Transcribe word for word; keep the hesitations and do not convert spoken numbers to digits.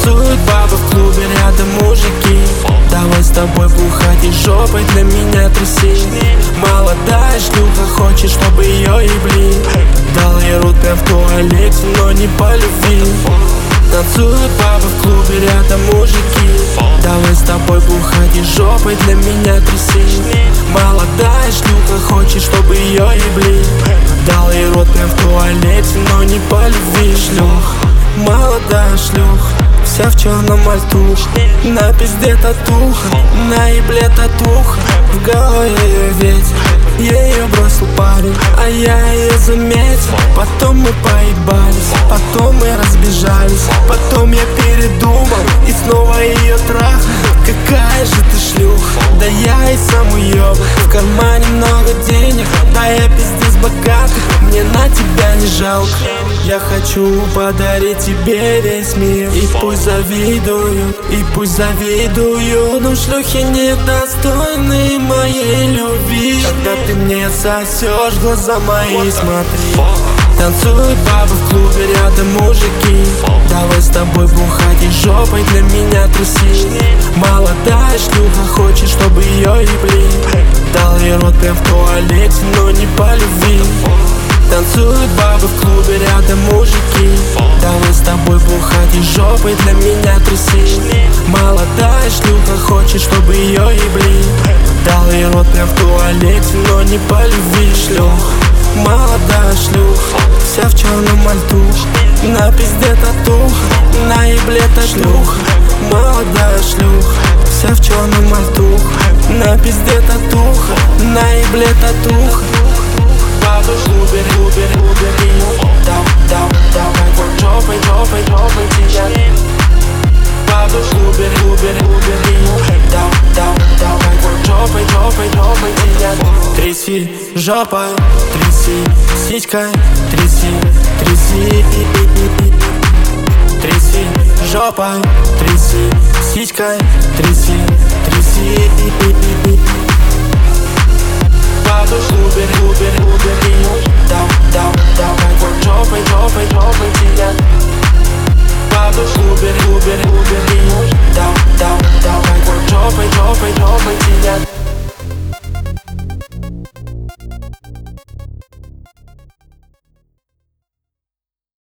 Танцуют бабы в клубе, рядом мужики. Давай с тобой бухать и жопой для меня тряси. Молодая шлюха, хочет, чтобы ее ебли. Дал ей рот прям в туалете, но не по любви. Танцуют бабы в клубе, рядом мужики. Давай с тобой бухать и жопой для меня тряси. Молодая шлюха, хочет, чтобы ее ебли. Дал ей рот прям в туалете, но не по любви. Шлюх, молодая шлюха, вся в черном мальтух. На пизде татуха, на ебле татуха. В голове ее ветер, я ее бросил парень, а я ее заметил. Потом мы поебались, потом мы разбежались. Потом я передумал и снова ее трахал. Какая же ты шлюха, да я и сам уёбок. В кармане много денег, да я пиздец богатый. Мне на тебя не жалко. Я хочу подарить тебе весь мир. И пусть завидуют, и пусть завидуют, но шлюхи недостойны моей любви. Когда ты мне сосешь, глаза мои смотри. Танцуют бабы в клубе, рядом мужики. Давай с тобой бухать и жопой для меня тряси. Молодая шлюха, хочет, чтобы ее ебли. Дал ей рот прям в туалете, но не по любви. Танцуют бабы в клубе, рядом мужики. Давай с тобой бухать и жопой для меня тряси. Молодая шлюха, хочет, чтобы ее ебли. Дал ей рот прям в туалете, но не по любви. Шлюх, молодая шлюха, вся в черном мальтух. На пизде татуха, на ебле татуха. Молодая шлюха, вся в черном мальтух. На пизде татуха, на ебле татуха. Бабы в клубе, клубе, клубе, дам, дам, давай вот жопой, жопой, жопой тебя. Бабы в клубе, клубе, клубе, дам, дам, давай вот жопой, жопой, жопой тебя. Тряси жопой, тряси сиськой, тряси, тряси. Тряси жопой, тряси сиськой, тряси, тряси. Бабы в клубе, клубе, клубе, дам, дам, давай вот жопой, жопой, жопой тебя.